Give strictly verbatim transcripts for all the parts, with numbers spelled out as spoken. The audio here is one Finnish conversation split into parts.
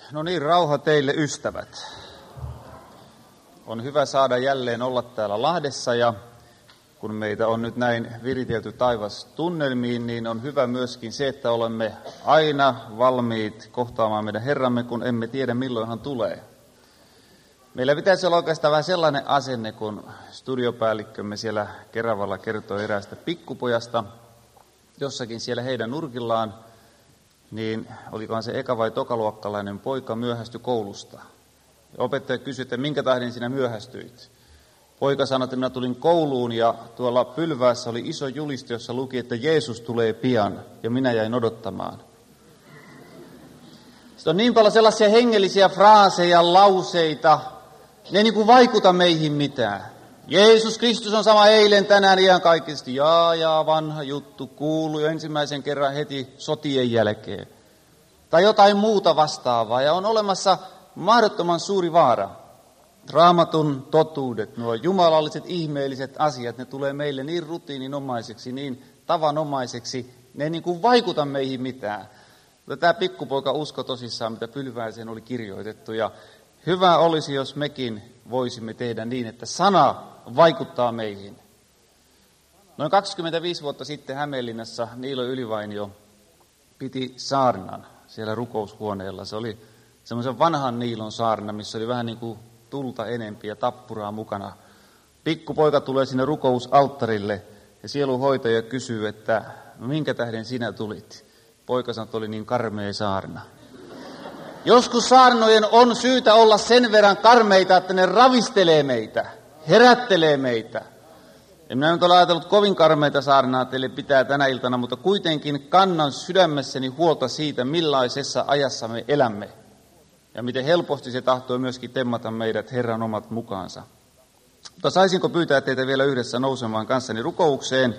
No niin, rauha teille ystävät. On hyvä saada jälleen olla täällä Lahdessa ja kun meitä on nyt näin viritelty taivas tunnelmiin, niin on hyvä myöskin se, että olemme aina valmiit kohtaamaan meidän Herramme, kun emme tiedä milloin hän tulee. Meillä pitäisi olla oikeastaan vähän sellainen asenne, kun studiopäällikkömme siellä Keravalla kertoi eräästä pikkupojasta, jossakin siellä heidän nurkillaan, niin olikohan se eka- vai tokaluokkalainen poika myöhästyi koulusta. Ja opettaja kysyi, että minkä tähden sinä myöhästyit. Poika sanoi, että minä tulin kouluun ja tuolla pylväässä oli iso juliste, jossa luki, että Jeesus tulee pian, ja minä jäin odottamaan. Sitten on niin paljon sellaisia hengellisiä fraaseja, lauseita, ne ei niin kuin vaikuta meihin mitään. Jeesus Kristus on sama eilen, tänään, ihan kaikisesti. Jaa, jaa, vanha juttu, kuului ensimmäisen kerran heti sotien jälkeen. Tai jotain muuta vastaavaa. Ja on olemassa mahdottoman suuri vaara. Raamatun totuudet, nuo jumalalliset, ihmeelliset asiat, ne tulee meille niin rutiininomaiseksi, niin tavanomaiseksi, ne ei niin kuin vaikuta meihin mitään. Mutta tämä pikkupoika usko tosissaan, mitä pylvääseen oli kirjoitettu. Ja hyvä olisi, jos mekin voisimme tehdä niin, että sana vaikuttaa meihin. Noin kaksikymmentäviisi vuotta sitten Hämeenlinnassa Niilo Ylivainio piti saarnan siellä rukoushuoneella. Se oli semmoisen vanhan Niilon saarna, missä oli vähän niin kuin tulta enempi ja tappuraa mukana. Pikkupoika tulee sinne rukousalttarille ja sielunhoitaja kysyy, että minkä tähden sinä tulit? Poika sanoi, että oli niin karmea saarna. Joskus saarnojen on syytä olla sen verran karmeita, että ne ravistelee meitä, herättelee meitä. En minä nyt ole ajatellut kovin karmeita saarnaa teille pitää tänä iltana, mutta kuitenkin kannan sydämessäni huolta siitä, millaisessa ajassa me elämme. Ja miten helposti se tahtoo myöskin temmata meidät Herran omat mukaansa. Mutta saisinko pyytää teitä vielä yhdessä nousemaan kanssani rukoukseen?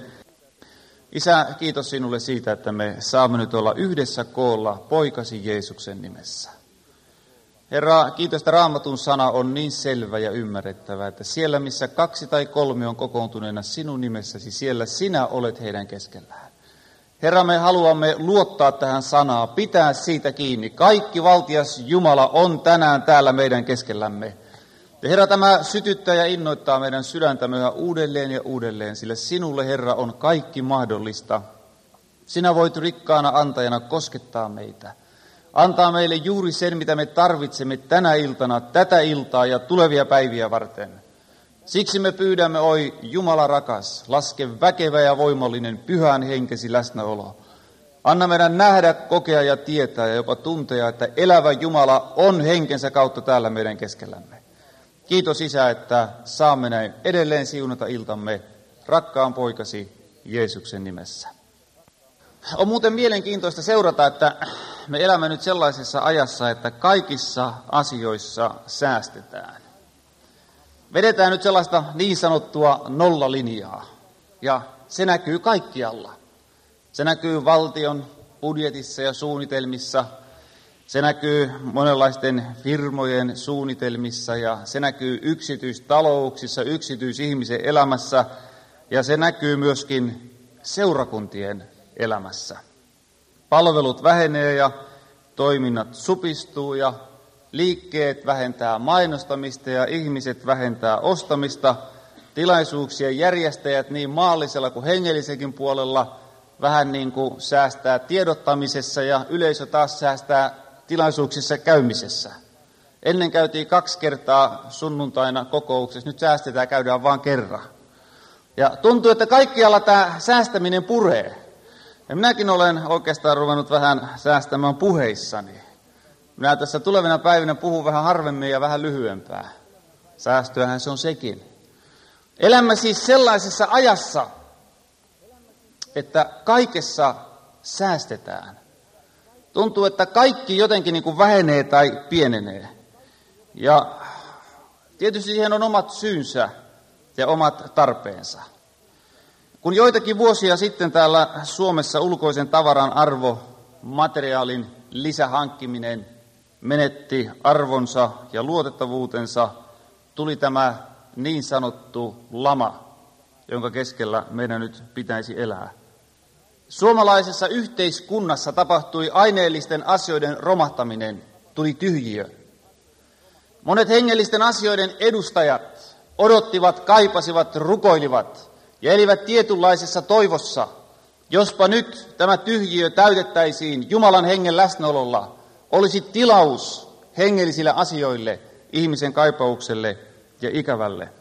Isä, kiitos sinulle siitä, että me saamme nyt olla yhdessä koolla poikasi Jeesuksen nimessä. Herra, kiitos, että Raamatun sana on niin selvä ja ymmärrettävä, että siellä missä kaksi tai kolme on kokoontuneena sinun nimessäsi, siellä sinä olet heidän keskellään. Herra, me haluamme luottaa tähän sanaan, pitää siitä kiinni. Kaikki valtias Jumala on tänään täällä meidän keskellämme. Ja Herra, tämä sytyttää ja innoittaa meidän sydäntämme yhä uudelleen ja uudelleen, sillä sinulle, Herra, on kaikki mahdollista. Sinä voit rikkaana antajana koskettaa meitä. Antaa meille juuri sen, mitä me tarvitsemme tänä iltana, tätä iltaa ja tulevia päiviä varten. Siksi me pyydämme, oi Jumala rakas, laske väkevä ja voimallinen pyhän henkesi läsnäolo. Anna meidän nähdä, kokea ja tietää ja jopa tuntea, että elävä Jumala on henkensä kautta täällä meidän keskellämme. Kiitos Isä, että saamme näin edelleen siunata iltamme rakkaan poikasi Jeesuksen nimessä. On muuten mielenkiintoista seurata, että me elämme nyt sellaisessa ajassa, että kaikissa asioissa säästetään. Vedetään nyt sellaista niin sanottua nollalinjaa, ja se näkyy kaikkialla. Se näkyy valtion budjetissa ja suunnitelmissa, se näkyy monenlaisten firmojen suunnitelmissa, ja se näkyy yksityistalouksissa, yksityisihmisen elämässä, ja se näkyy myöskin seurakuntien elämässä. Palvelut vähenee ja toiminnat supistuu ja liikkeet vähentää mainostamista ja ihmiset vähentää ostamista. Tilaisuuksien järjestäjät niin maallisella kuin hengellisenkin puolella vähän niin kuin säästää tiedottamisessa ja yleisö taas säästää tilaisuuksissa käymisessä. Ennen käytiin kaksi kertaa sunnuntaina kokouksessa, nyt säästetään, käydään vain kerran. Ja tuntuu, että kaikkialla tämä säästäminen puree. Ja minäkin olen oikeastaan ruvennut vähän säästämään puheissani. Minä tässä tulevina päivinä puhun vähän harvemmin ja vähän lyhyempää. Säästöähän se on sekin. Elämme siis sellaisessa ajassa, että kaikessa säästetään. Tuntuu, että kaikki jotenkin niin kuin vähenee tai pienenee. Ja tietysti siihen on omat syynsä ja omat tarpeensa. Kun joitakin vuosia sitten täällä Suomessa ulkoisen tavaran arvo, materiaalin lisähankkiminen menetti arvonsa ja luotettavuutensa, tuli tämä niin sanottu lama, jonka keskellä meidän nyt pitäisi elää. Suomalaisessa yhteiskunnassa tapahtui aineellisten asioiden romahtaminen tuli tyhjiö. Monet hengellisten asioiden edustajat odottivat, kaipasivat, rukoilivat ja elivät tietynlaisessa toivossa. Jospa nyt tämä tyhjiö täytettäisiin Jumalan hengen läsnäololla, olisi tilaus hengellisille asioille, ihmisen kaipaukselle ja ikävälle.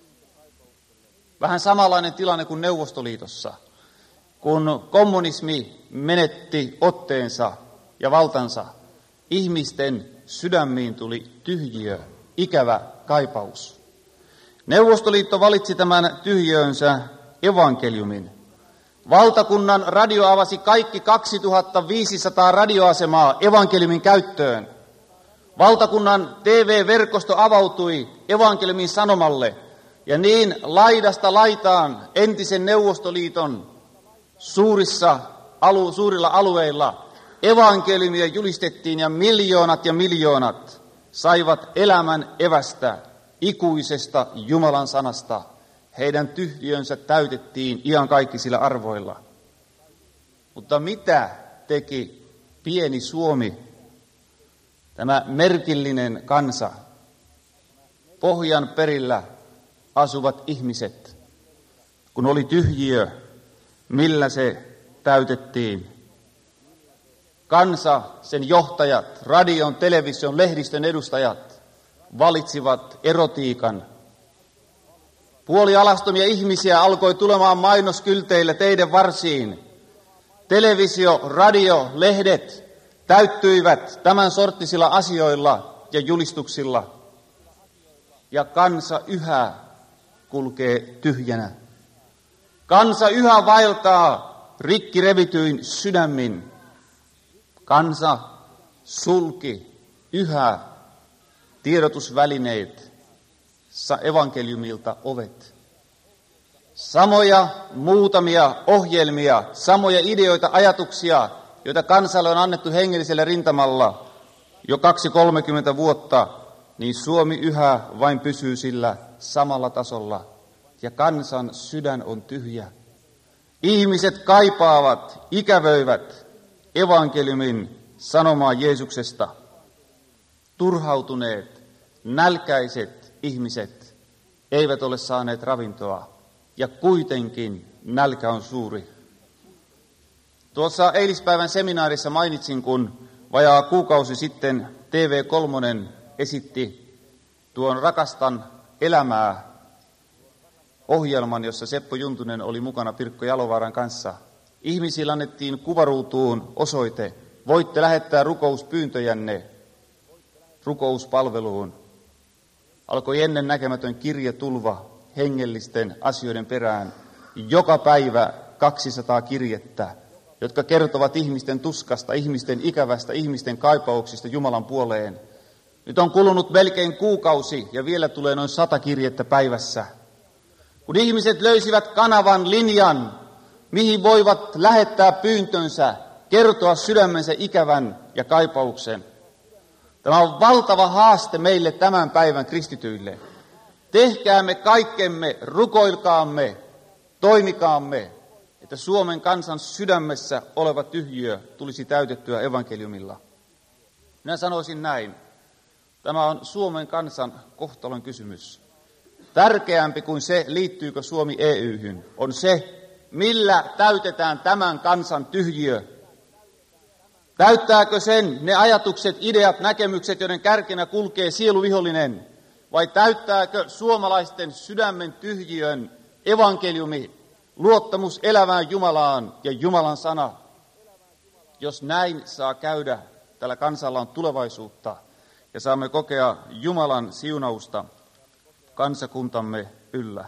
Vähän samanlainen tilanne kuin Neuvostoliitossa, kun kommunismi menetti otteensa ja valtansa. Ihmisten sydämiin tuli tyhjiö, ikävä kaipaus. Neuvostoliitto valitsi tämän tyhjönsä evankeliumin. Valtakunnan radio avasi kaikki kaksituhattaviisisataa radioasemaa evankeliumin käyttöön. Valtakunnan T V-verkosto avautui evankeliumin sanomalle, ja niin laidasta laitaan entisen Neuvostoliiton suurissa, alu, suurilla alueilla evankeliumia julistettiin, ja miljoonat ja miljoonat saivat elämän evästä ikuisesta Jumalan sanasta. Heidän tyhjiönsä täytettiin iankaikkisilla arvoilla. Mutta mitä teki pieni Suomi, tämä merkillinen kansa, pohjan perillä asuvat ihmiset, kun oli tyhjiö, millä se täytettiin? Kansa, sen johtajat, radion, television, lehdistön edustajat valitsivat erotiikan. Puolialastomia ihmisiä alkoi tulemaan mainoskylteillä teidän varsiin. Televisio, radio, lehdet täyttyivät tämän sorttisilla asioilla ja julistuksilla. Ja kansa yhä kulkee tyhjänä. Kansa yhä vaeltaa rikki revityin sydämin. Kansa sulki yhä tiedotusvälineet evankeliumilta ovet. Samoja muutamia ohjelmia, samoja ideoita, ajatuksia, joita kansalle on annettu hengellisellä rintamalla jo kaksi kolmekymmentä vuotta, niin Suomi yhä vain pysyy sillä samalla tasolla. Ja kansan sydän on tyhjä. Ihmiset kaipaavat, ikävöivät evankeliumin sanomaa Jeesuksesta. Turhautuneet, nälkäiset ihmiset eivät ole saaneet ravintoa, ja kuitenkin nälkä on suuri. Tuossa eilispäivän seminaarissa mainitsin, kun vajaa kuukausi sitten T V kolme esitti tuon Rakastan elämää ohjelman, jossa Seppo Juntunen oli mukana Pirkko Jalovaaran kanssa. Ihmisille annettiin kuvaruutuun osoite. Voitte lähettää rukouspyyntöjänne rukouspalveluun. Alkoi ennen näkemätön kirjetulva hengellisten asioiden perään. Joka päivä kaksisataa kirjettä, jotka kertovat ihmisten tuskasta, ihmisten ikävästä, ihmisten kaipauksista Jumalan puoleen. Nyt on kulunut melkein kuukausi ja vielä tulee noin sata kirjettä päivässä. Kun ihmiset löysivät kanavan, linjan, mihin voivat lähettää pyyntönsä, kertoa sydämensä ikävän ja kaipauksen. Tämä on valtava haaste meille tämän päivän kristityille. Tehkäämme kaikkemme, rukoilkaamme, toimikaamme, että Suomen kansan sydämessä oleva tyhjiö tulisi täytettyä evankeliumilla. Minä sanoisin näin. Tämä on Suomen kansan kohtalon kysymys. Tärkeämpi kuin se, liittyykö Suomi E Y:hyn, on se, millä täytetään tämän kansan tyhjiö. Täyttääkö sen ne ajatukset, ideat, näkemykset, joiden kärkenä kulkee sieluvihollinen, vai täyttääkö suomalaisten sydämen tyhjiön evankeliumi, luottamus elävään Jumalaan ja Jumalan sana? Jos näin saa käydä, tällä kansalla on tulevaisuutta ja saamme kokea Jumalan siunausta kansakuntamme yllä.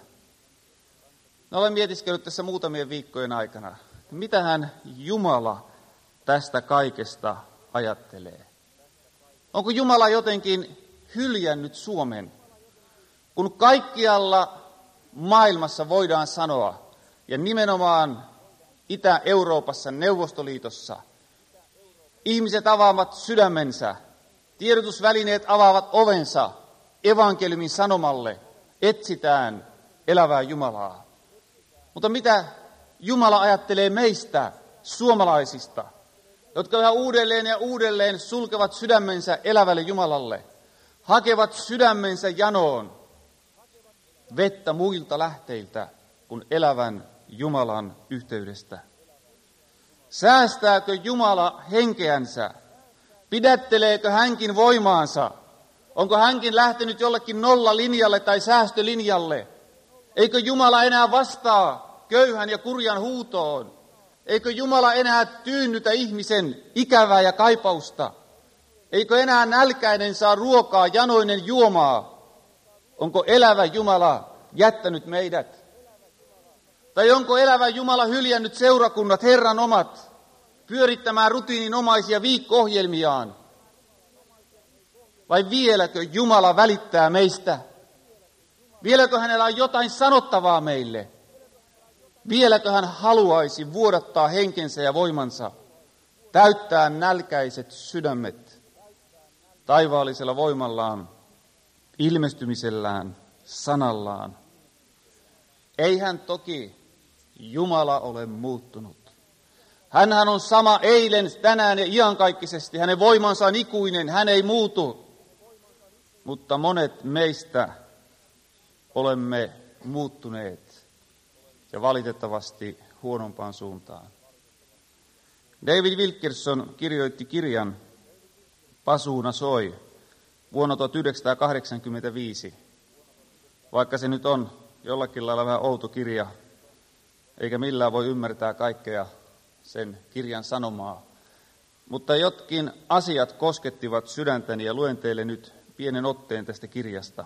Mä olen mietiskellyt tässä muutamien viikkojen aikana, mitähän Jumala tästä kaikesta ajattelee. Onko Jumala jotenkin hyljännyt Suomen, kun kaikkialla maailmassa voidaan sanoa, ja nimenomaan Itä-Euroopassa, Neuvostoliitossa, ihmiset avaavat sydämensä, tiedotusvälineet avaavat ovensa evankeliumin sanomalle, etsitään elävää Jumalaa. Mutta mitä Jumala ajattelee meistä, suomalaisista? jotka yhä uudelleen ja uudelleen sulkevat sydämensä elävälle Jumalalle, hakevat sydämensä janoon vettä muilta lähteiltä kuin elävän Jumalan yhteydestä. Säästääkö Jumala henkeänsä? Pidätteleekö hänkin voimaansa? Onko hänkin lähtenyt jollekin nollalinjalle tai säästölinjalle? Eikö Jumala enää vastaa köyhän ja kurjan huutoon? Eikö Jumala enää tyynnytä ihmisen ikävää ja kaipausta? Eikö enää nälkäinen saa ruokaa, janoinen juomaa? Onko elävä Jumala jättänyt meidät? Tai onko elävä Jumala hyljännyt seurakunnat, Herran omat, pyörittämään rutiininomaisia viikko-ohjelmiaan? Vai vieläkö Jumala välittää meistä? Vieläkö hänellä on jotain sanottavaa meille? Vieläkö hän haluaisi vuodattaa henkensä ja voimansa, täyttää nälkäiset sydämet taivaallisella voimallaan, ilmestymisellään, sanallaan? Eihän toki Jumala ole muuttunut. Hänhän on sama eilen, tänään ja iankaikkisesti. Hänen voimansa on ikuinen, hän ei muutu. Mutta monet meistä olemme muuttuneet ja valitettavasti huonompaan suuntaan. David Wilkerson kirjoitti kirjan Pasuuna soi vuonna tuhatyhdeksänsataakahdeksankymmentäviisi, vaikka se nyt on jollakin lailla vähän outo kirja, eikä millään voi ymmärtää kaikkea sen kirjan sanomaa. Mutta jotkin asiat koskettivat sydäntäni ja luen teille nyt pienen otteen tästä kirjasta.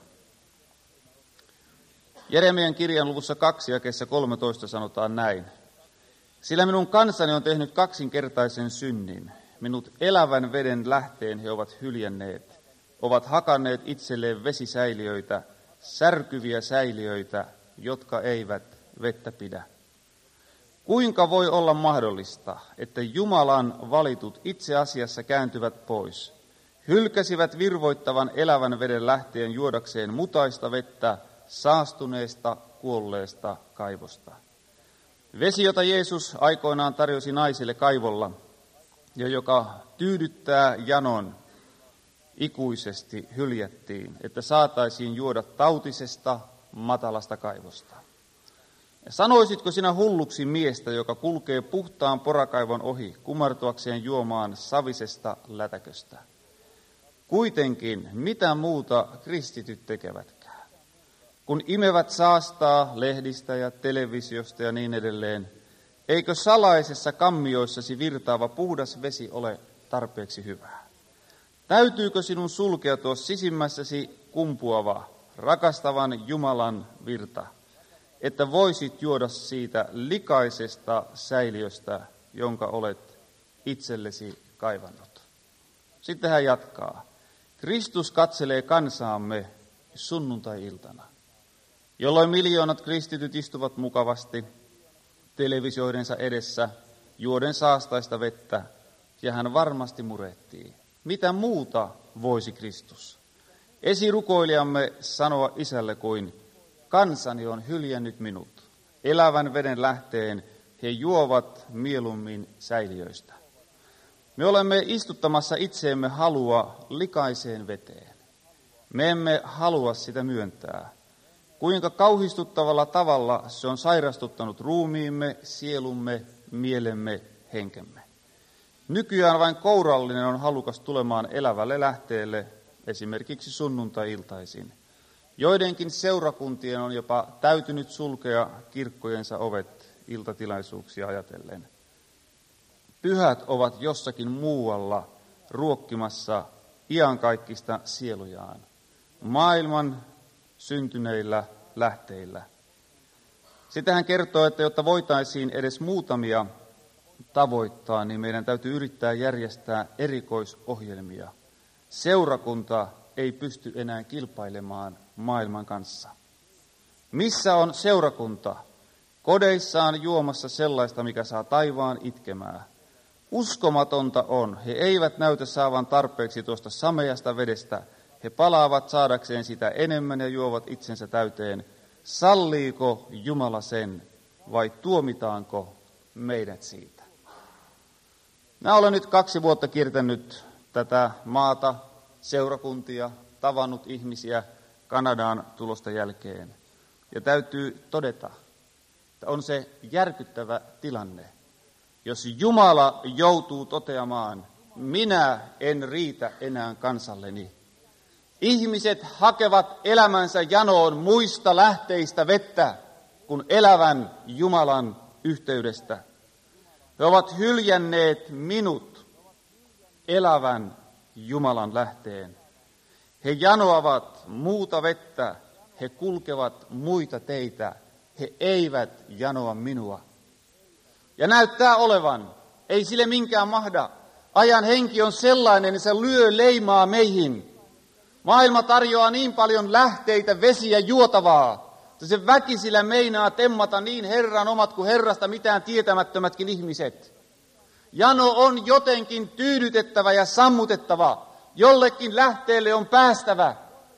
Jeremian kirjan luvussa kaksi jakeessa kolmetoista sanotaan näin. Sillä minun kansani on tehnyt kaksinkertaisen synnin. Minut elävän veden lähteen he ovat hyljänneet. Ovat hakanneet itselleen vesisäiliöitä, särkyviä säiliöitä, jotka eivät vettä pidä. Kuinka voi olla mahdollista, että Jumalan valitut itse asiassa kääntyvät pois, hylkäsivät virvoittavan elävän veden lähteen juodakseen mutaista vettä saastuneesta, kuolleesta kaivosta? Vesi, jota Jeesus aikoinaan tarjosi naisille kaivolla ja joka tyydyttää janon, ikuisesti hyljättiin, että saataisiin juoda tautisesta, matalasta kaivosta. Ja sanoisitko sinä hulluksi miestä, joka kulkee puhtaan porakaivon ohi, kumartuakseen juomaan savisesta lätäköstä? Kuitenkin, mitä muuta kristityt tekevätkään? Kun imevät saastaa lehdistä ja televisiosta ja niin edelleen, eikö salaisessa kammioissasi virtaava puhdas vesi ole tarpeeksi hyvää? Täytyykö sinun sulkea tuo sisimmässäsi kumpuava, rakastavan Jumalan virta, että voisit juoda siitä likaisesta säiliöstä, jonka olet itsellesi kaivannut? Sitten hän jatkaa. Kristus katselee kansaamme sunnuntai-iltana, jolloin miljoonat kristityt istuvat mukavasti televisioidensa edessä, juoden saastaista vettä, ja hän varmasti murehtii. Mitä muuta voisi Kristus? Esirukoilijamme sanoa isälle kuin, kansani on hyljännyt minut, elävän veden lähteen he juovat mieluummin säiliöistä. Me olemme istuttamassa itseemme halua likaiseen veteen. Me emme halua sitä myöntää. Kuinka kauhistuttavalla tavalla se on sairastuttanut ruumiimme, sielumme, mielemme, henkemme. Nykyään vain kourallinen on halukas tulemaan elävälle lähteelle, esimerkiksi sunnuntai-iltaisin. Joidenkin seurakuntien on jopa täytynyt sulkea kirkkojensa ovet iltatilaisuuksia ajatellen. Pyhät ovat jossakin muualla ruokkimassa iankaikkista sielujaan, maailman syntyneillä lähteillä. Sitten hän kertoo, että jotta voitaisiin edes muutamia tavoittaa, niin meidän täytyy yrittää järjestää erikoisohjelmia. Seurakunta ei pysty enää kilpailemaan maailman kanssa. Missä on seurakunta? Kodeissaan juomassa sellaista, mikä saa taivaan itkemään. Uskomatonta on, he eivät näytä saavan tarpeeksi tuosta sameasta vedestä. He palaavat saadakseen sitä enemmän ja juovat itsensä täyteen. Salliiko Jumala sen vai tuomitaanko meidät siitä? Minä olen nyt kaksi vuotta kiertänyt tätä maata, seurakuntia, tavannut ihmisiä Kanadaan tulosta jälkeen. Ja täytyy todeta, että on se järkyttävä tilanne, jos Jumala joutuu toteamaan, minä en riitä enää kansalleni. Ihmiset hakevat elämänsä janoon muista lähteistä vettä kuin elävän Jumalan yhteydestä. He ovat hyljänneet minut elävän Jumalan lähteen. He janoavat muuta vettä, he kulkevat muita teitä, he eivät janoa minua. Ja näyttää olevan, ei sille minkään mahda. Ajan henki on sellainen, että se lyö leimaa meihin. Maailma tarjoaa niin paljon lähteitä, vesiä, juotavaa, että se väkisillä meinaa temmata niin Herran omat kuin Herrasta mitään tietämättömätkin ihmiset. Jano on jotenkin tyydytettävä ja sammutettava. Jollekin lähteelle on päästävä.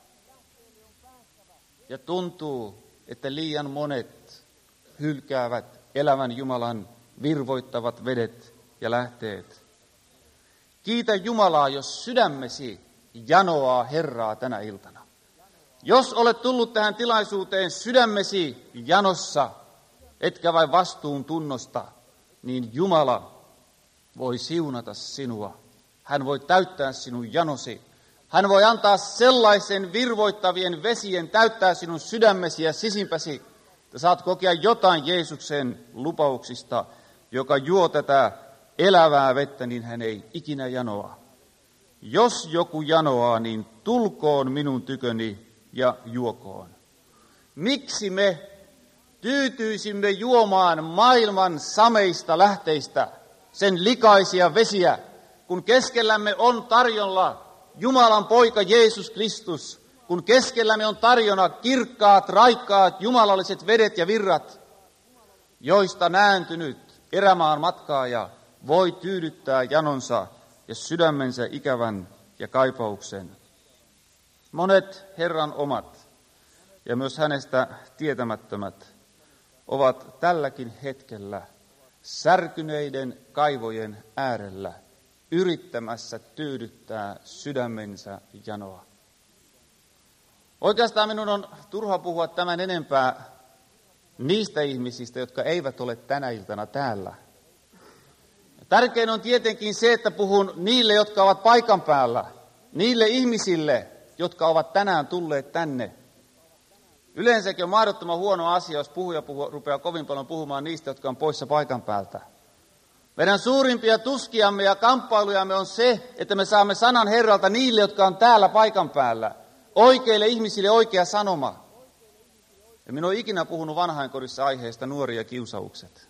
Ja tuntuu, että liian monet hylkäävät elävän Jumalan virvoittavat vedet ja lähteet. Kiitä Jumalaa, jos sydämesi janoaa Herraa tänä iltana. Jos olet tullut tähän tilaisuuteen sydämesi janossa, etkä vain vastuun tunnosta, niin Jumala voi siunata sinua. Hän voi täyttää sinun janosi. Hän voi antaa sellaisen virvoittavien vesien täyttää sinun sydämesi ja sisimpäsi, että saat kokea jotain Jeesuksen lupauksista, joka juo tätä elävää vettä, niin hän ei ikinä janoa. Jos joku janoaa, niin tulkoon minun tyköni ja juokoon. Miksi me tyytyisimme juomaan maailman sameista lähteistä sen likaisia vesiä, kun keskellämme on tarjolla Jumalan poika Jeesus Kristus, kun keskellämme on tarjona kirkkaat, raikkaat, jumalalliset vedet ja virrat, joista nääntynyt erämaan matkaaja voi tyydyttää janonsa ja sydämensä ikävän ja kaipauksen. Monet Herran omat ja myös hänestä tietämättömät ovat tälläkin hetkellä särkyneiden kaivojen äärellä yrittämässä tyydyttää sydämensä janoa. Oikeastaan minun on turha puhua tämän enempää niistä ihmisistä, jotka eivät ole tänä iltana täällä. Tärkein on tietenkin se, että puhun niille, jotka ovat paikan päällä, niille ihmisille, jotka ovat tänään tulleet tänne. Yleensäkin on mahdottoman huono asia, jos puhuja puhu, rupeaa kovin paljon puhumaan niistä, jotka on poissa paikan päältä. Meidän suurimpia tuskiamme ja kamppailujamme on se, että me saamme sanan Herralta niille, jotka on täällä paikan päällä. Oikeille ihmisille oikea sanoma. Ja minä olen ikinä puhunut vanhainkodissa aiheesta nuori ja kiusaukset.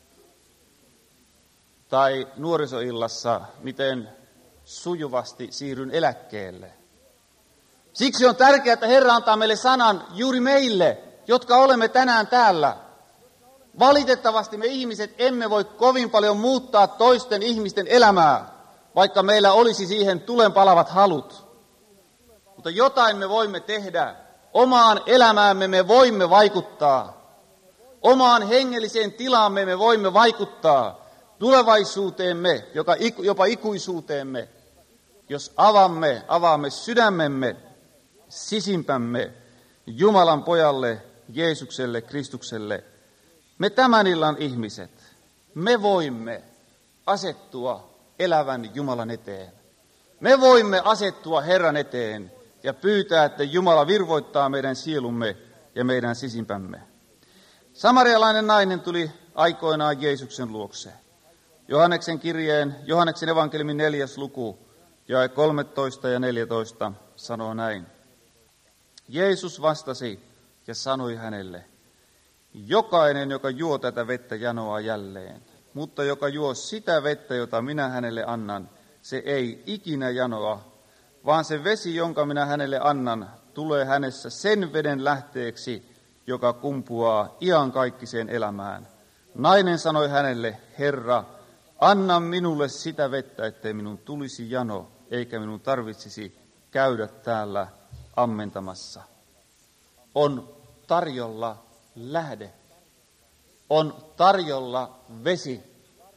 Tai nuorisoillassa, miten sujuvasti siirryn eläkkeelle. Siksi on tärkeää, että Herra antaa meille sanan juuri meille, jotka olemme tänään täällä. Valitettavasti me ihmiset emme voi kovin paljon muuttaa toisten ihmisten elämää, vaikka meillä olisi siihen tulenpalavat halut. Mutta jotain me voimme tehdä. Omaan elämäämme me voimme vaikuttaa. Omaan hengelliseen tilaamme me voimme vaikuttaa. Tulevaisuuteemme, joka, jopa ikuisuuteemme, jos avamme, avaamme sydämemme, sisimpämme Jumalan pojalle, Jeesukselle, Kristukselle. Me tämän illan ihmiset, me voimme asettua elävän Jumalan eteen. Me voimme asettua Herran eteen ja pyytää, että Jumala virvoittaa meidän sielumme ja meidän sisimpämme. Samarialainen nainen tuli aikoinaan Jeesuksen luokse. Johanneksen kirjeen, Johanneksen evankeliumin neljäs luku, jae kolmetoista ja neljätoista sanoo näin. Jeesus vastasi ja sanoi hänelle, jokainen, joka juo tätä vettä, janoaa jälleen, mutta joka juo sitä vettä, jota minä hänelle annan, se ei ikinä janoa, vaan se vesi, jonka minä hänelle annan, tulee hänessä sen veden lähteeksi, joka kumpuaa iankaikkiseen elämään. Nainen sanoi hänelle, Herra, anna minulle sitä vettä, ettei minun tulisi jano, eikä minun tarvitsisi käydä täällä ammentamassa. On tarjolla lähde. On tarjolla vesi.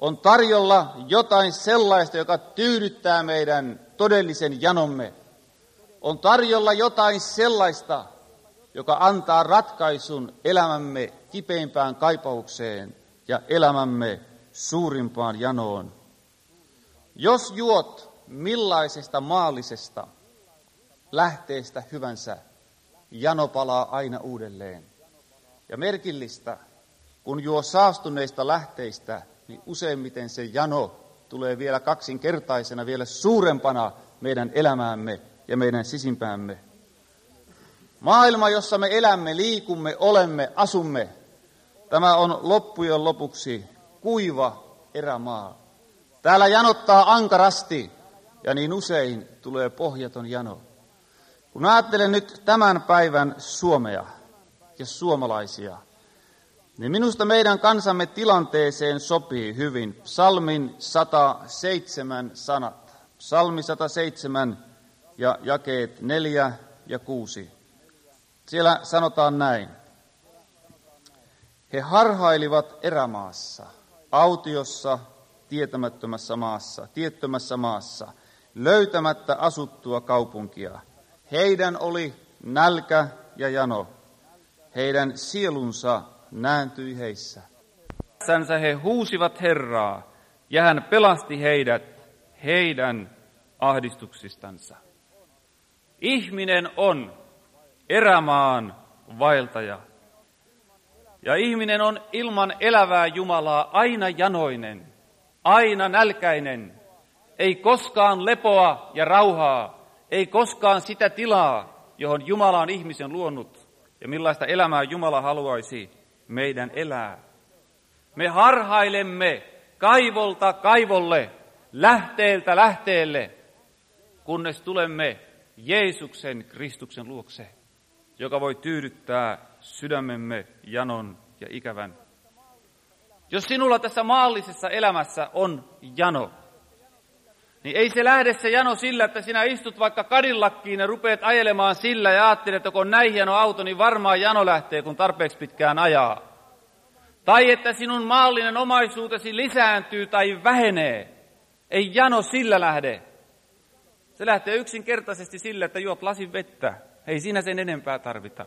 On tarjolla jotain sellaista, joka tyydyttää meidän todellisen janomme. On tarjolla jotain sellaista, joka antaa ratkaisun elämämme kipeimpään kaipaukseen ja elämämme suurimpaan janoon. Jos juot millaisesta maallisesta lähteestä hyvänsä, jano palaa aina uudelleen. Ja merkillistä, kun juo saastuneista lähteistä, niin useimmiten se jano tulee vielä kaksinkertaisena, vielä suurempana meidän elämäämme ja meidän sisimpäämme. Maailma, jossa me elämme, liikumme, olemme, asumme, tämä on loppujen lopuksi kuiva erämaa. Täällä janottaa ankarasti ja niin usein tulee pohjaton jano. Kun ajattelen nyt tämän päivän Suomea ja suomalaisia, niin minusta meidän kansamme tilanteeseen sopii hyvin Psalmin sata seitsemän sanat. Psalmi sata seitsemän ja jakeet neljä ja kuusi. Siellä sanotaan näin. He harhailivat erämaassa, autiossa, tietämättömässä maassa, tiettömässä maassa, löytämättä asuttua kaupunkia. Heidän oli nälkä ja jano. Heidän sielunsa nääntyi heissä. Sänsä he huusivat Herraa, ja hän pelasti heidät heidän ahdistuksistansa. Ihminen on erämaan vaeltaja. Ja ihminen on ilman elävää Jumalaa aina janoinen, aina nälkäinen. Ei koskaan lepoa ja rauhaa, ei koskaan sitä tilaa, johon Jumala on ihmisen luonut ja millaista elämää Jumala haluaisi meidän elää. Me harhailemme kaivolta kaivolle, lähteeltä lähteelle, kunnes tulemme Jeesuksen Kristuksen luokse, joka voi tyydyttää sydämemme janon ja ikävän. Jos sinulla tässä maallisessa elämässä on jano, niin ei se lähde se jano sillä, että sinä istut vaikka Cadillackiin ja rupeat ajelemaan sillä ja ajattelet, että kun on näin hieno auto, niin varmaan jano lähtee, kun tarpeeksi pitkään ajaa. Tai että sinun maallinen omaisuutesi lisääntyy tai vähenee. Ei jano sillä lähde. Se lähtee yksinkertaisesti sillä, että juot lasin vettä. Ei siinä sen enempää tarvita.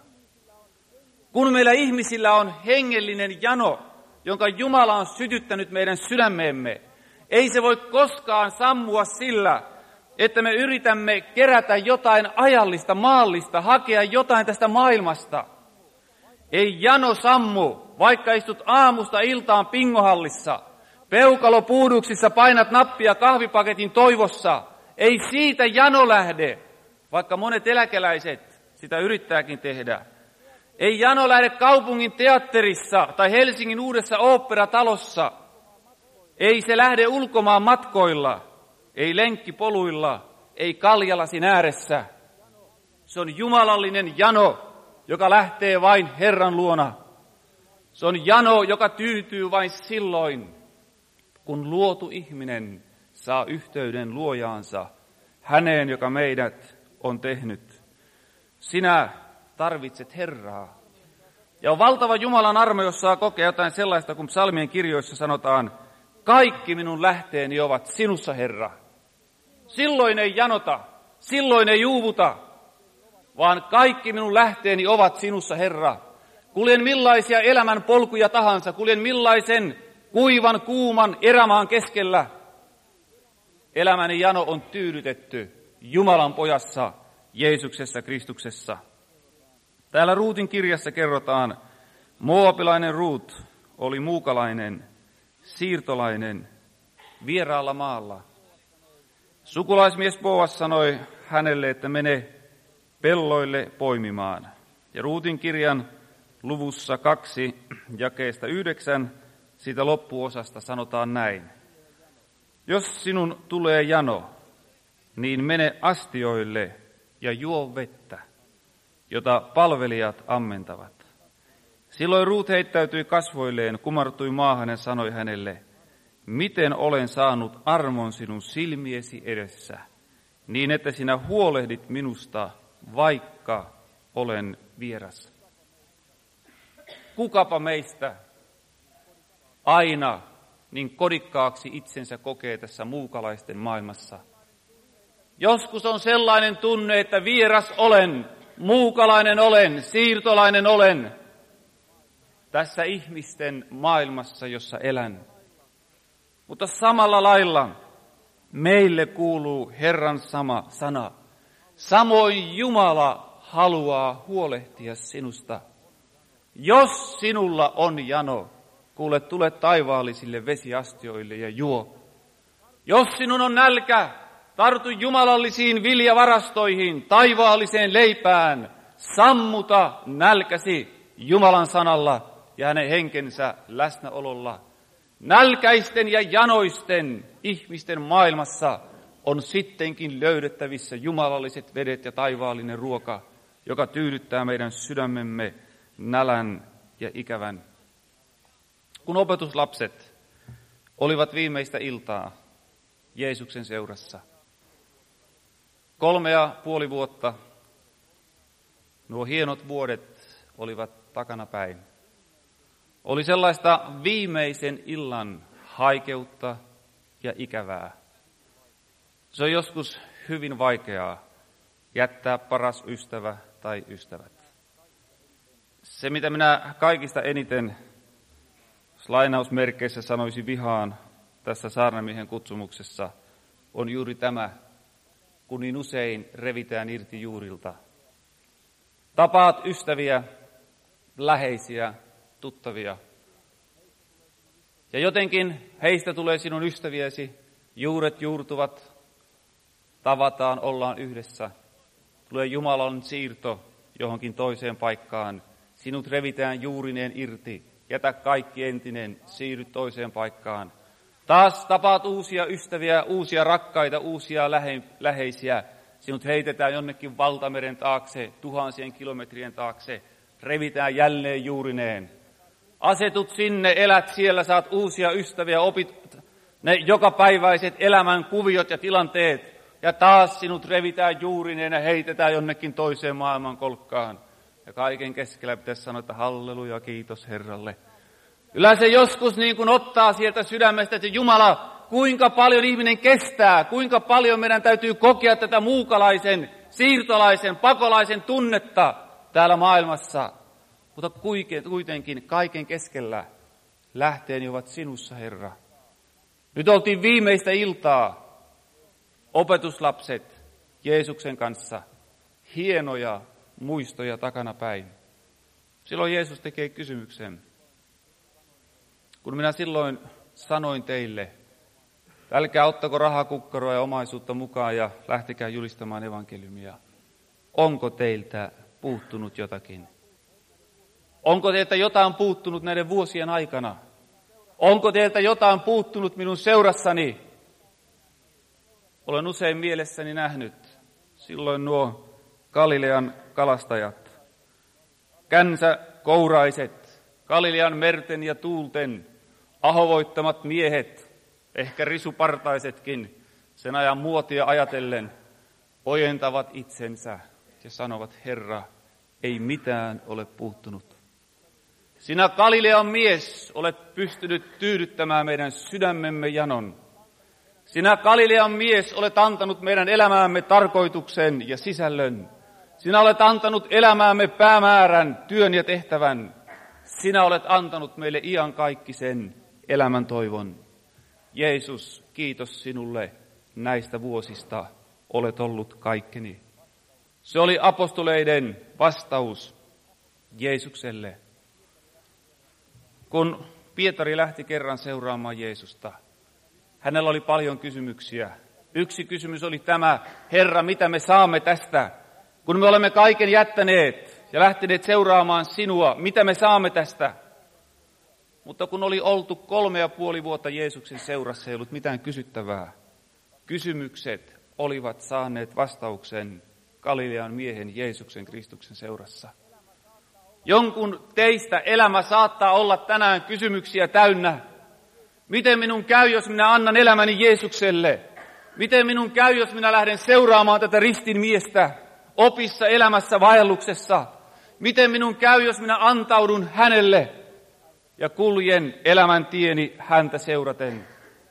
Kun meillä ihmisillä on hengellinen jano, jonka Jumala on sytyttänyt meidän sydämeemme, ei se voi koskaan sammua sillä, että me yritämme kerätä jotain ajallista, maallista, hakea jotain tästä maailmasta. Ei jano sammu, vaikka istut aamusta iltaan pingohallissa, peukalopuuduksissa painat nappia kahvipaketin toivossa. Ei siitä jano lähde, vaikka monet eläkeläiset sitä yrittääkin tehdä. Ei jano lähde kaupungin teatterissa tai Helsingin uudessa oopperatalossa. Ei se lähde ulkomaan matkoilla, ei lenkkipoluilla, ei kaljalasin ääressä. Se on jumalallinen jano, joka lähtee vain Herran luona. Se on jano, joka tyytyy vain silloin, kun luotu ihminen saa yhteyden luojaansa, häneen, joka meidät on tehnyt. Sinä tarvitset Herraa. Ja on valtava Jumalan armo, jos saa kokea jotain sellaista, kun psalmien kirjoissa sanotaan, kaikki minun lähteeni ovat sinussa, Herra. Silloin ei janota, silloin ei uuvuta, vaan kaikki minun lähteeni ovat sinussa, Herra. Kuljen millaisia elämän polkuja tahansa, kuljen millaisen kuivan, kuuman erämaan keskellä. Elämäni jano on tyydytetty Jumalan pojassa, Jeesuksessa Kristuksessa. Täällä Ruutin kirjassa kerrotaan, moabilainen Ruut oli muukalainen, siirtolainen, vieraalla maalla. Sukulaismies Boas sanoi hänelle, että mene pelloille poimimaan. Ja Ruutin kirjan luvussa kaksi, jakeesta yhdeksän, siitä loppuosasta sanotaan näin. Jos sinun tulee jano, niin mene astioille ja juo vettä, jota palvelijat ammentavat. Silloin Ruut heittäytyi kasvoilleen, kumartui maahan ja sanoi hänelle, miten olen saanut armon sinun silmiesi edessä, niin että sinä huolehdit minusta, vaikka olen vieras. Kukapa meistä aina niin kodikkaaksi itsensä kokee tässä muukalaisten maailmassa. Joskus on sellainen tunne, että vieras olen, muukalainen olen, siirtolainen olen tässä ihmisten maailmassa, jossa elän. Mutta samalla lailla meille kuuluu Herran sama sana. Samoin Jumala haluaa huolehtia sinusta. Jos sinulla on jano, kuule, tule taivaallisille vesiastioille ja juo. Jos sinun on nälkä, tartu jumalallisiin viljavarastoihin, taivaalliseen leipään, sammuta nälkäsi Jumalan sanalla ja hänen henkensä läsnäololla. Nälkäisten ja janoisten ihmisten maailmassa on sittenkin löydettävissä jumalalliset vedet ja taivaallinen ruoka, joka tyydyttää meidän sydämemme nälän ja ikävän. Kun opetuslapset olivat viimeistä iltaa Jeesuksen seurassa, kolme ja puoli vuotta, nuo hienot vuodet olivat takanapäin. Oli sellaista viimeisen illan haikeutta ja ikävää. Se on joskus hyvin vaikeaa jättää paras ystävä tai ystävät. Se, mitä minä kaikista eniten lainausmerkeissä sanoisin vihaan tässä saarnamiehen kutsumuksessa, on juuri tämä, kun niin usein revitään irti juurilta. Tapaat ystäviä, läheisiä, tuttavia. Ja jotenkin heistä tulee sinun ystäviäsi, juuret juurtuvat, tavataan, ollaan yhdessä. Tulee Jumalan siirto johonkin toiseen paikkaan. Sinut revitään juurineen irti. Jätä kaikki entinen, siirry toiseen paikkaan. Taas tapaat uusia ystäviä, uusia rakkaita, uusia lähe, läheisiä. Sinut heitetään jonnekin valtameren taakse, tuhansien kilometrien taakse. Revitään jälleen juurineen. Asetut sinne, elät siellä, saat uusia ystäviä, opit ne jokapäiväiset elämän kuviot ja tilanteet. Ja taas sinut revitään juurineen ja heitetään jonnekin toiseen maailman kolkkaan. Ja kaiken keskellä pitäisi sanoa, että halleluja, kiitos Herralle. Kyllä se joskus niin kuin ottaa sieltä sydämestä, että Jumala, kuinka paljon ihminen kestää, kuinka paljon meidän täytyy kokea tätä muukalaisen, siirtolaisen, pakolaisen tunnetta täällä maailmassa. Mutta kuitenkin kaiken keskellä lähteeni ovat sinussa, Herra. Nyt oltiin viimeistä iltaa, opetuslapset Jeesuksen kanssa, hienoja muistoja takanapäin. Silloin Jeesus tekee kysymyksen. Kun minä silloin sanoin teille, älkää ottako rahakukkaroa ja omaisuutta mukaan ja lähtekää julistamaan evankeliumia. Onko teiltä puuttunut jotakin? Onko teiltä jotain puuttunut näiden vuosien aikana? Onko teiltä jotain puuttunut minun seurassani? Olen usein mielessäni nähnyt silloin nuo Galilean kalastajat, känsä kouraiset, Galilean merten ja tuulten, ahovoittamat miehet, ehkä risupartaisetkin, sen ajan muotia ajatellen, ojentavat itsensä ja sanovat, Herra, ei mitään ole puuttunut. Sinä Galilean mies olet pystynyt tyydyttämään meidän sydämemme janon. Sinä Galilean mies olet antanut meidän elämäämme tarkoituksen ja sisällön. Sinä olet antanut elämäämme päämäärän, työn ja tehtävän. Sinä olet antanut meille iankaikkisen elämän toivon. Jeesus, kiitos sinulle näistä vuosista. Olet ollut kaikkeni. Se oli apostoleiden vastaus Jeesukselle. Kun Pietari lähti kerran seuraamaan Jeesusta, hänellä oli paljon kysymyksiä. Yksi kysymys oli tämä, Herra, mitä me saamme tästä? Kun me olemme kaiken jättäneet ja lähteneet seuraamaan sinua, mitä me saamme tästä? Mutta kun oli oltu kolme ja puoli vuotta Jeesuksen seurassa, ei ollut mitään kysyttävää. Kysymykset olivat saaneet vastauksen Galilean miehen Jeesuksen Kristuksen seurassa. Jonkun teistä elämä saattaa olla tänään kysymyksiä täynnä. Miten minun käy, jos minä annan elämäni Jeesukselle? Miten minun käy, jos minä lähden seuraamaan tätä ristin miestä opissa, elämässä, vaelluksessa? Miten minun käy, jos minä antaudun hänelle? ja kuljen elämäntieni häntä seuraten.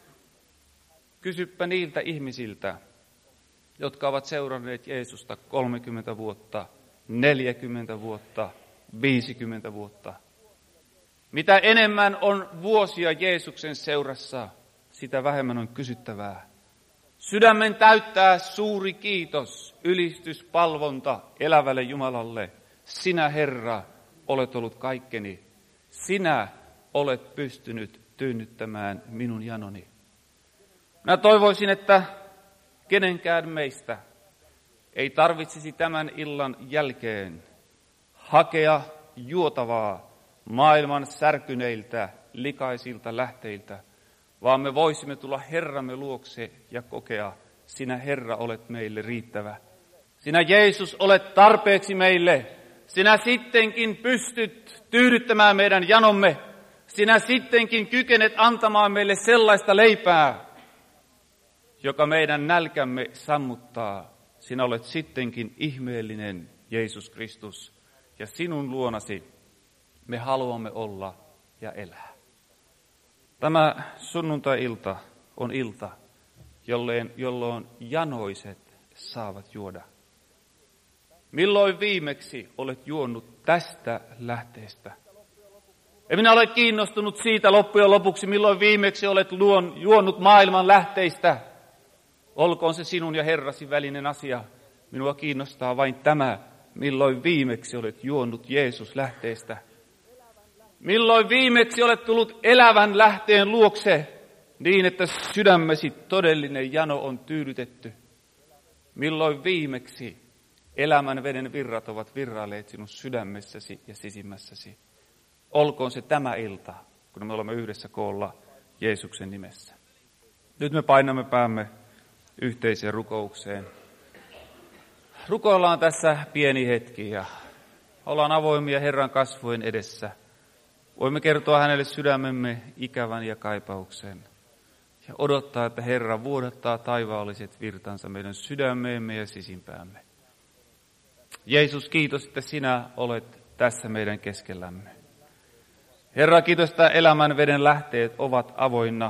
Kysyppä niiltä ihmisiltä, jotka ovat seuranneet Jeesusta kolmekymmentä vuotta, neljäkymmentä vuotta, viisikymmentä vuotta. Mitä enemmän on vuosia Jeesuksen seurassa, sitä vähemmän on kysyttävää. Sydämen täyttää suuri kiitos, ylistys, palvonta elävälle Jumalalle. Sinä, Herra, olet ollut kaikkeni. Sinä olet pystynyt tyynnyttämään minun janoni. Minä toivoisin, että kenenkään meistä ei tarvitsisi tämän illan jälkeen hakea juotavaa maailman särkyneiltä, likaisilta lähteiltä, vaan me voisimme tulla Herramme luokse ja kokea, sinä Herra olet meille riittävä. Sinä Jeesus olet tarpeeksi meille. Sinä sittenkin pystyt tyydyttämään meidän janomme. Sinä sittenkin kykenet antamaan meille sellaista leipää, joka meidän nälkämme sammuttaa. Sinä olet sittenkin ihmeellinen Jeesus Kristus, ja sinun luonasi me haluamme olla ja elää. Tämä sunnuntai-ilta on ilta, jolloin, jolloin janoiset saavat juoda. Milloin viimeksi olet juonut tästä lähteestä? En minä ole kiinnostunut siitä loppujen lopuksi, milloin viimeksi olet luon, juonut maailman lähteistä. Olkoon se sinun ja Herrasi välinen asia. Minua kiinnostaa vain tämä, milloin viimeksi olet juonut Jeesus lähteestä. Milloin viimeksi olet tullut elävän lähteen luokse niin, että sydämesi todellinen jano on tyydytetty. Milloin viimeksi elämän veden virrat ovat virrailleet sinun sydämessäsi ja sisimmässäsi. Olkoon se tämä ilta, kun me olemme yhdessä koolla Jeesuksen nimessä. Nyt me painamme päämme yhteiseen rukoukseen. Rukoillaan tässä pieni hetki ja ollaan avoimia Herran kasvojen edessä. Voimme kertoa hänelle sydämemme ikävän ja kaipauksen ja odottaa, että Herra vuodattaa taivaalliset virtansa meidän sydämeemme ja sisimpäämme. Jeesus, kiitos, että sinä olet tässä meidän keskellämme. Herra, kiitos, että elämän veden lähteet ovat avoinna.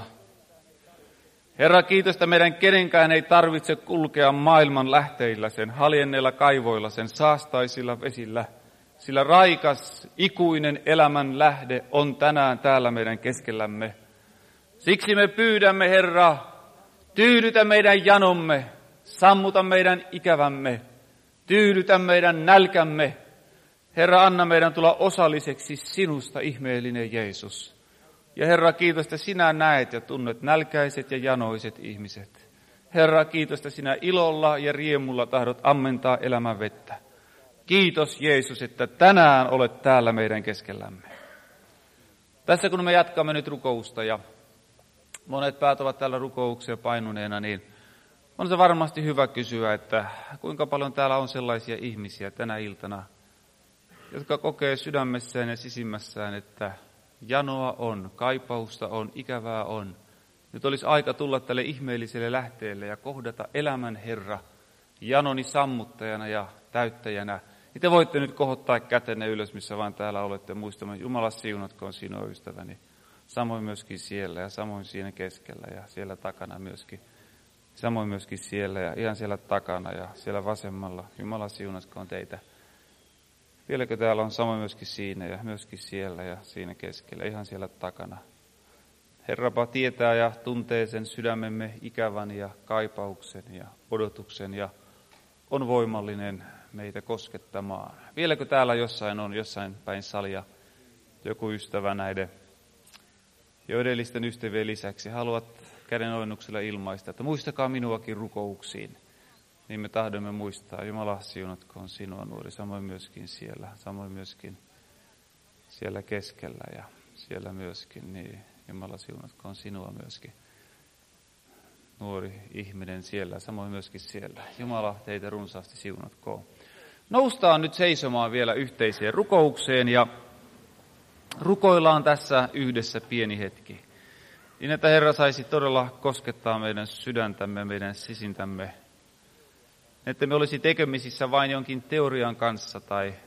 Herra, kiitos, että meidän kenenkään ei tarvitse kulkea maailman lähteillä, sen haljenneilla kaivoilla, sen saastaisilla vesillä, sillä raikas, ikuinen elämän lähde on tänään täällä meidän keskellämme. Siksi me pyydämme, Herra, tyydytä meidän janomme, sammuta meidän ikävämme, tyydytä meidän nälkämme. Herra, anna meidän tulla osalliseksi sinusta, ihmeellinen Jeesus. Ja Herra, kiitos, että sinä näet ja tunnet nälkäiset ja janoiset ihmiset. Herra, kiitos, että sinä ilolla ja riemulla tahdot ammentaa elämän vettä. Kiitos, Jeesus, että tänään olet täällä meidän keskellämme. Tässä kun me jatkamme nyt rukousta ja monet päät ovat täällä rukouksia painuneena, niin on se varmasti hyvä kysyä, että kuinka paljon täällä on sellaisia ihmisiä tänä iltana, jotka kokee sydämessään ja sisimmässään, että janoa on, kaipausta on, ikävää on. Nyt olisi aika tulla tälle ihmeelliselle lähteelle ja kohdata elämän Herra janoni sammuttajana ja täyttäjänä. Niin te voitte nyt kohottaa kätenne ylös, missä vaan täällä olette muistamaan. Jumala siunatkoon sinua, ystäväni. Samoin myöskin siellä ja samoin siinä keskellä ja siellä takana myöskin. Samoin myöskin siellä ja ihan siellä takana ja siellä vasemmalla. Jumala siunatkoon teitä. Vieläkö täällä on samoin myöskin siinä ja myöskin siellä ja siinä keskellä, ihan siellä takana. Herrapa tietää ja tuntee sen sydämemme ikävän ja kaipauksen ja odotuksen ja on voimallinen meitä koskettamaan. Vieläkö täällä jossain on, jossain päin salia, joku ystävä näiden jo edellisten ystävien lisäksi haluat käden ojennuksella ilmaista, että muistakaa minuakin rukouksiin. Niin me tahdomme muistaa, Jumala siunatkoon sinua, nuori, samoin myöskin siellä, samoin myöskin siellä keskellä ja siellä myöskin, niin Jumala siunatkoon sinua myöskin, nuori ihminen siellä, samoin myöskin siellä. Jumala teitä runsaasti siunatkoon. Noustaan nyt seisomaan vielä yhteiseen rukoukseen ja rukoillaan tässä yhdessä pieni hetki. Niin, että Herra saisi todella koskettaa meidän sydäntämme, meidän sisintämme, että me olisi tekemisissä vain jonkin teorian kanssa tai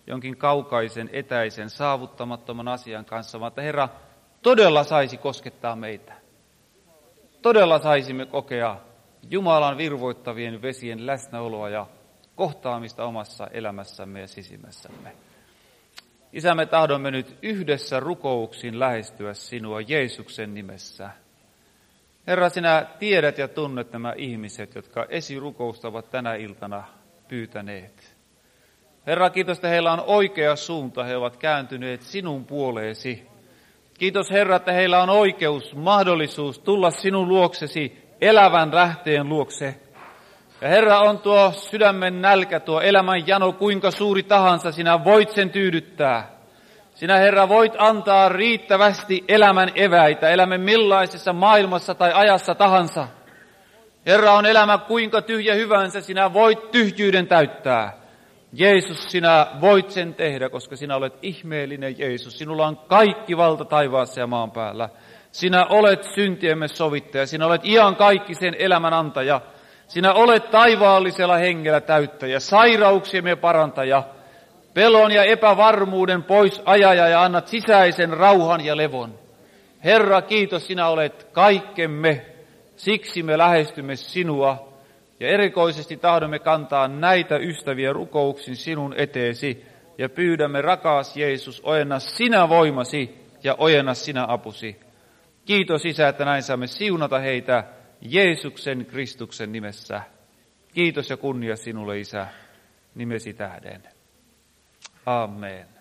jonkin kaukaisen, etäisen, saavuttamattoman asian kanssa, vaan että Herra todella saisi koskettaa meitä. Todella saisimme kokea Jumalan virvoittavien vesien läsnäoloa ja kohtaamista omassa elämässämme ja sisimmässämme. Isä, me tahdomme nyt yhdessä rukouksin lähestyä sinua Jeesuksen nimessä. Herra, sinä tiedät ja tunnet nämä ihmiset, jotka esirukousta ovat tänä iltana pyytäneet. Herra, kiitos, että heillä on oikea suunta, he ovat kääntyneet sinun puoleesi. Kiitos Herra, että heillä on oikeus, mahdollisuus tulla sinun luoksesi elävän lähteen luokse. Ja Herra, on tuo sydämen nälkä, tuo elämän jano, kuinka suuri tahansa, sinä voit sen tyydyttää. Sinä, Herra, voit antaa riittävästi elämän eväitä, elämän millaisessa maailmassa tai ajassa tahansa. Herra, on elämä kuinka tyhjä hyvänsä, sinä voit tyhjyyden täyttää. Jeesus, sinä voit sen tehdä, koska sinä olet ihmeellinen Jeesus. Sinulla on kaikki valta taivaassa ja maan päällä. Sinä olet syntiemme sovittaja, sinä olet iän kaikki sen elämän antaja. Sinä olet taivaallisella hengellä täyttäjä, sairauksiemme parantaja, pelon ja epävarmuuden pois ajaja ja annat sisäisen rauhan ja levon. Herra, kiitos, sinä olet kaikkemme, siksi me lähestymme sinua ja erikoisesti tahdomme kantaa näitä ystäviä rukouksin sinun eteesi ja pyydämme, rakas Jeesus, ojenna sinä voimasi ja ojenna sinä apusi. Kiitos Isä, että näin saamme siunata heitä Jeesuksen Kristuksen nimessä. Kiitos ja kunnia sinulle, Isä, nimesi tähden. Amen.